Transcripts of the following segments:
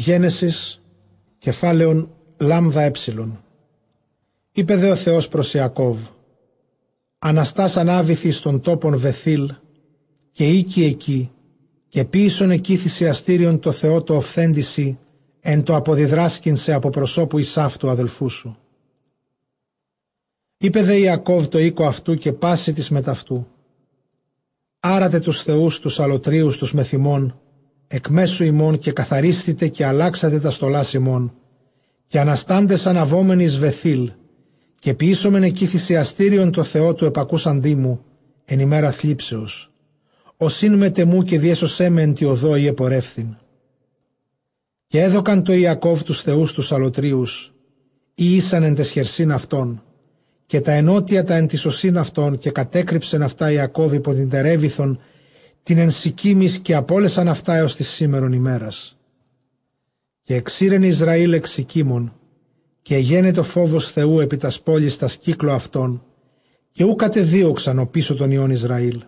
Γένεσης, κεφάλαιον λάμδα έψιλον. Είπε δε ο Θεός προς Ιακώβ: Αναστάς ανάβηθη στον τόπον Βεθήλ, και οίκη εκεί, και ποίησον εκεί θυσιαστήριον το Θεό το οφθέντηση, εν το αποδιδράσκυνσε από προσώπου Ισάφ του αδελφού σου. Είπε δε Ιακώβ το οίκο αυτού και πάση της μεταυτού: Άρατε τους θεούς τους αλωτρίους τους μεθυμών, εκ μέσου ημών, και καθαρίστητε και αλλάξατε τα στολάς ημών, και αναστάντες αναβόμενοι εις Βεθήλ, και ποιήσομεν εκεί θυσιαστήριον το Θεό του επακούσαντί μου, εν ημέρα θλίψεως, οσύν μετεμού και διέσωσέ με εν τη οδό ή επορεύθην. Και έδωκαν το Ιακώβ τους θεούς τους αλωτρίους, ή ήσαν εν τες χερσίν αυτών, και τα ενότια τα εν τη σωσίν αυτών, και κατέκρυψεν αυτά Ιακώβ υπό την τερέβηθον, την εν Σικίμης, και απόλεσαν αυτά έως της σήμερον ημέρας. Και εξήρεν Ισραήλ εξ Σικίμων, και εγένετο φόβος Θεού επί τας πόλης τας κύκλο αυτών, και ου κατεδίωξαν ο πίσω των ιών Ισραήλ.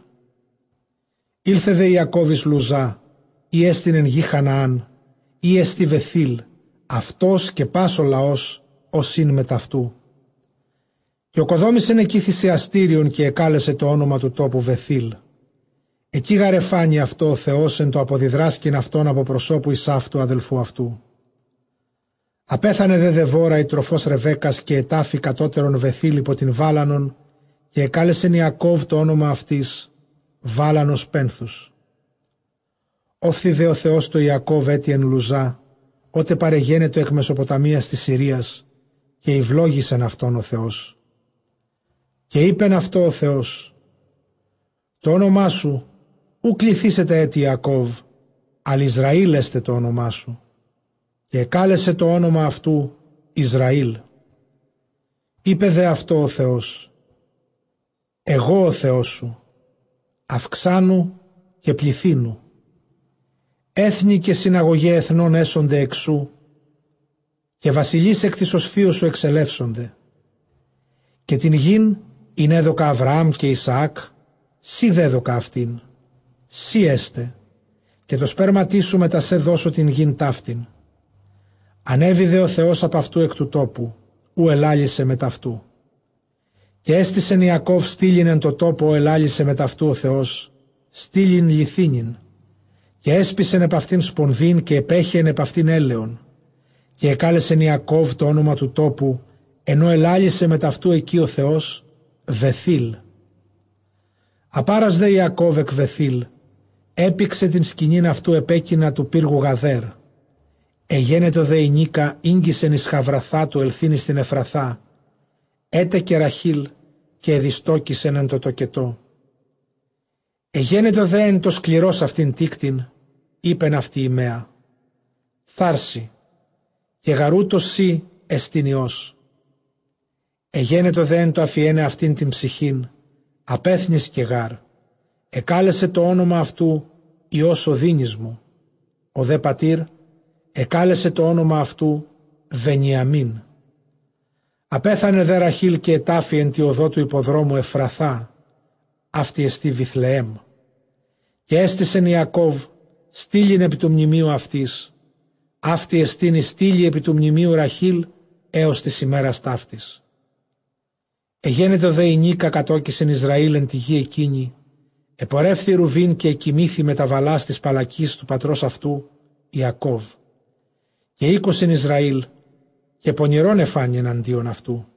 Ήλθε δε Ιακώβ εις Λουζά, ή έστιν εν γη Χαναάν, ή έστι Βεθήλ, αυτός και πάσο λαός, οσύν μεταυτού. Και οκοδόμησεν εκεί θυσιαστήριον, και εκάλεσε το όνομα του τόπου Βεθήλ. Εκεί γαρεφάνει αυτό ο Θεός εν το αποδιδράσκην αυτόν από προσώπου Ισάφ του αδελφού αυτού. Απέθανε δε Δεβόρα η τροφός Ρεβέκας, και ετάφη κατώτερον Βεθήλ υπό την Βάλανον, και εκάλεσεν Ιακώβ το όνομα αυτής Βάλανος Πένθους. Όφθη δε ο Θεός το Ιακώβ έτι εν Λουζά, ότε παρεγένετο εκ Μεσοποταμίας της Συρίας, και ευλόγησεν αυτόν ο Θεός. Και είπεν αυτό ο Θεός: Το όνομά σου ου κληθήσετε έτι Ιακώβ, αλλά Ισραήλ έστε το όνομά σου. Και εκάλεσε το όνομα αυτού Ισραήλ. Είπε δε αυτό ο Θεός: Εγώ ο Θεός σου, αυξάνου και πληθύνου. Έθνη και συναγωγέ εθνών έσονται εξού, και βασιλείς εκ της οσφύου σου εξελεύσονται. Και την γην είναι έδωκα Αβραάμ και Ισαάκ, σύ δέδωκα αυτήν, σύ έστε, και το σπέρματί σου μετά σε δώσω την γην ταύτην. Ανέβη ο Θεός από αυτού εκ του τόπου, ου ελάλησε μετ' αυτού. Και έστησεν Ιακώβ στήλην εν το τόπο, ου ελάλησε μετ' αυτού ο Θεός, στήλην λιθύνην. Και έσπισεν επ' αυτήν σπονδήν, και επέχεν επ' αυτήν έλεον. Και εκάλεσεν Ιακώβ το όνομα του τόπου, ενώ ελάλησε μετ' αυτού εκεί ο Θεός, Βεθήλ. Απάρας δε Ιακώβ εκ Βεθήλ, έπηξε την σκηνήν αυτού επέκεινα του πύργου Γαδέρ. Εγένετο δε η Νίκα ίγγισεν εις Χαβραθά του ελθύνη στην Εφραθά, έτε και Ραχήλ, και εδιστόκησεν εν το τοκετό. Εγένετο δε εν το σκληρός αυτήν τίκτην, είπεν αυτή η μέα, θάρση, και γαρούτος σύ εστινιός. Εγένετο δε εν το αφιένε αυτήν την ψυχήν, απέθνης και γάρ, εκάλεσε το όνομα αυτού Υιός οδύνης μου. Ο δε πατήρ εκάλεσε το όνομα αυτού Βενιαμίν. Απέθανε δε Ραχήλ και ετάφη εν τη οδό του υποδρόμου Εφραθά, αυτή εστί Βιθλεέμ. Και έστησεν Ιακώβ στήλην επί του μνημείου αυτής, αυτή εστίν η στήλη επί του μνημείου Ραχήλ έως της ημέρας ταύτης. Εγένετο δε η Νίκα κατόκισεν Ισραήλ εν τη γη εκείνη, επορεύθη Ρουβίν και εκοιμήθη με τα βαλάς της παλακής του πατρός αυτού Ιακώβ. Και οίκοσεν Ισραήλ, και πονηρόν εφάνει εναντίον αυτού.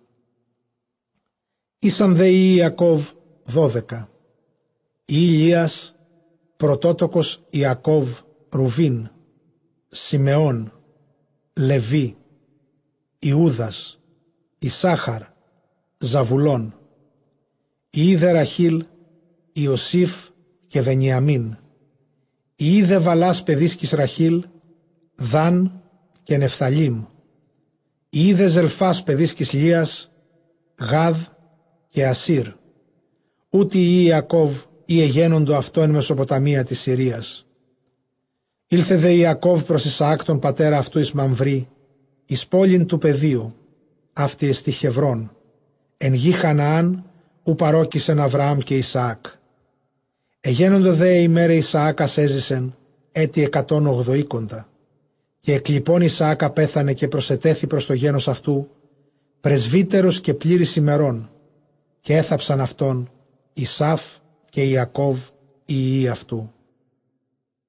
Ήσαν δε οι Ιακώβ 12. Η Ηλίας, πρωτότοκος Ιακώβ Ρουβίν, Σιμεών, Λεβί, Ιούδας, Ισάχαρ, Ζαβουλών. Η είδε Ραχήλ, Ιωσήφ και Βενιαμίν. Η είδε Βαλάς παιδίσκης Ραχήλ, Δάν και Νεφθαλίμ. Η είδε Ζελφάς παιδίσκης Λίας, Γάδ και Ασύρ. Ούτε η Ιακώβ ή εγένοντο αυτό εν Μεσοποταμία της Συρίας. Ήλθε δε Ιακώβ προς Ισαάκ τον πατέρα αυτού εις Μαμβρή, εις πόλην του πεδίου, αυτή εστί Χεβρών, εν γη Χαναάν, ου παρόκησεν Αβραάμ και Ισαάκ. Εγένοντο δε ημέρε Ισαάκας έζησεν, έτη 180, Και εκλειπών Ισαάκ απέθανε και προσετέθη προς το γένος αυτού, πρεσβύτερος και πλήρης ημερών, και έθαψαν αυτόν Ισαύ και Ιακώβ οι υιοί αυτού.